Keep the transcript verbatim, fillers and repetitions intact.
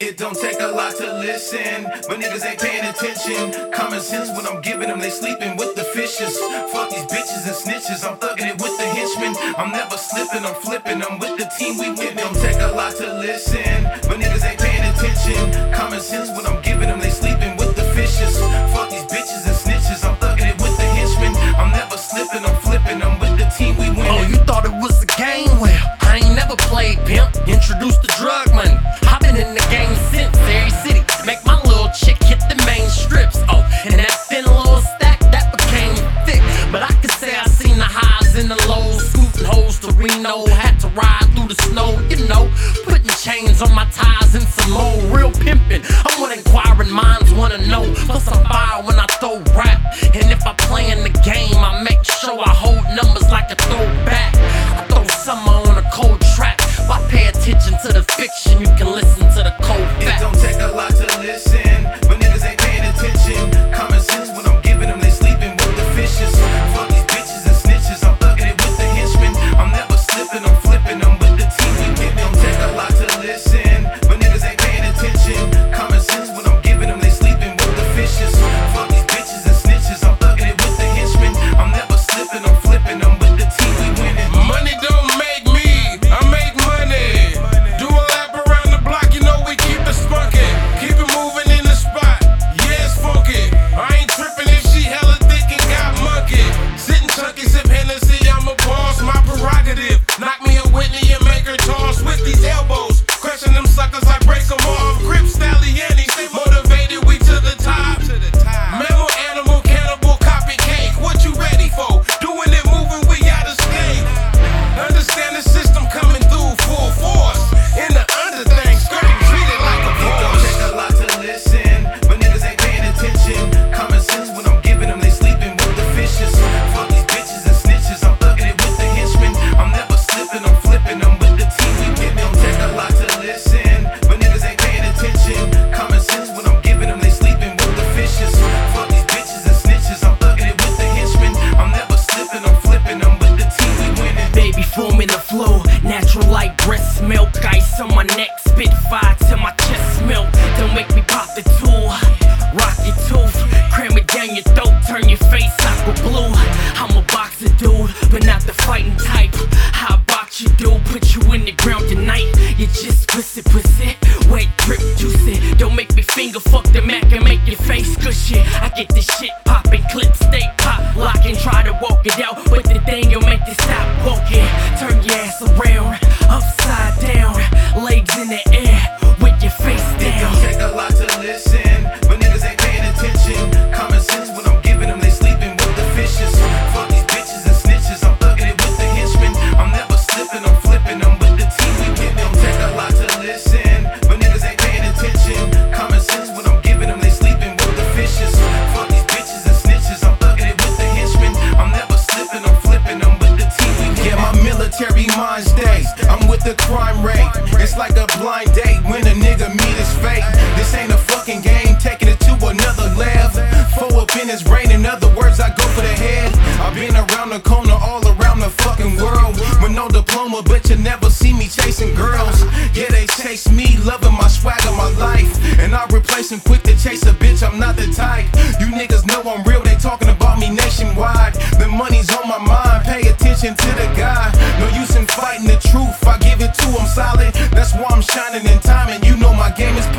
It don't take a lot to listen, but niggas ain't paying attention. Common sense when I'm giving them, they sleeping with the fishes. Fuck these bitches and snitches, I'm thugging it with the henchmen. I'm never slipping, I'm flipping, I'm with the team, we win. It don't take a lot to listen, but niggas ain't paying attention. Common sense when I'm giving them, they sleeping with the fishes. Fuck these bitches and snitches, I'm thugging it with the henchmen. I'm never slipping, I'm flipping, I'm with the team, we win. Oh, you thought it was a game? Well, I ain't never played pimp. Introduced the drug money. I've been in the game since every city. Make my little chick hit the main strips. Oh, and that thin little stack that became thick. But I can say I seen the highs and the lows. Scooting hoes to Reno, had to ride through the snow. You know, putting chains on my ties and some more real pimping. I'm what inquiring minds wanna know. Plus I'm fire when I throw rap. And if I play in the game, I make sure I hold numbers like a throwback. I throw summer on a cold track. Why pay attention to the fiction? You can listen to the cold facts. It don't take a lot to listen, but niggas ain't paying attention. Common sense when I'm giving them, they sleeping with the fishes. Fuck these bitches and snitches, I'm thugging it with the henchmen. I'm never slipping, I'm flipping, I'm with the team, we win. It don't take a lot to listen, but niggas ain't paying attention. Common sense when I'm giving them, they sleeping with the fishes. Fuck these bitches and snitches, I'm thugging it with the henchmen. I'm never slipping, I'm flipping, I'm with the team, we winning. Money don't make me, I make money. Do a lap around the block, you know we keep it spunky. Keep it moving in the spot, yeah it's funky. I ain't tripping if she hella thick and got monkey. Sitting chunky, sip Hennessy, I'm a boss, my prerogative. Knock me a Whitney and make her toss with these elbows. Crushing them suckers, I break them off. Grip Stalliani, motivated, we to the top. Mammal, animal, cannibal, copy cake. What you ready for? Doing it, moving, we out of state. Understand the system coming through full force. In the under thing, skirting, treated like a It don't boss. take a lot to listen, but niggas ain't paying attention. Common sense when I'm giving them, they sleeping with the fishes. Fuck these bitches and snitches, I'm thugging it with the henchmen. I'm never slipping, I'm flipping, I'm with the team, we win. It don't take a lot to listen, but niggas ain't paying attention. Common sense when I'm giving them, they sleeping with the fishes. Fuck these bitches and snitches, I'm thugging it with the henchmen. I'm never slipping, I'm flipping, I'm with the team, we winning. Baby foam in the flow, natural like breast milk. Ice on my neck, spit fire till my chest melt. Don't make me pop the tool, rock your tooth, cram it down your throat, turn your face aqua blue. I'm a boxer dude, but not the fighting type. How box you do, put you in the ground tonight. You just pussy pussy, wet drip juicy. Don't make me finger fuck the Mac and make your face gushy. I get this shit poppin', clip stay pop, lock and try to walk it out, but the thing will make you stop walking. Turn your ass around, upside down, legs in the air, with your face It down. don't take a lot to listen, but niggas ain't paying attention. Common sense when I'm giving them, they sleeping with the fishes. Fuck these bitches and snitches, I'm thugging it with the henchmen. I'm never slipping, I'm flipping, I'm with the team, we win. It don't take a lot to listen, but niggas ain't paying attention. Common sense when I'm giving them, they sleeping with the fishes. Fuck these bitches and snitches, I'm thugging it with the henchmen. I'm never slipping, I'm flipping, I'm with the team, we win. Yeah, my military mind stays, I'm with the crime rate. It's like a blind date when a nigga meet his fate. This ain't a fucking game, taking it to another level. Four up in his brain, in other words, I go for the head. I've been around the corner, all around the fucking world, with no diploma, but you never see me chasing girls. Yeah, they chase me, loving my swagger, my life, and I replace them quick to chase a bitch, I'm not the type. You niggas know I'm real, they talking about me nationwide. The money's on my mind, pay attention to the guy. No use in fighting the truth, I give it to him solid. That's why I'm shining in time, and you know my game is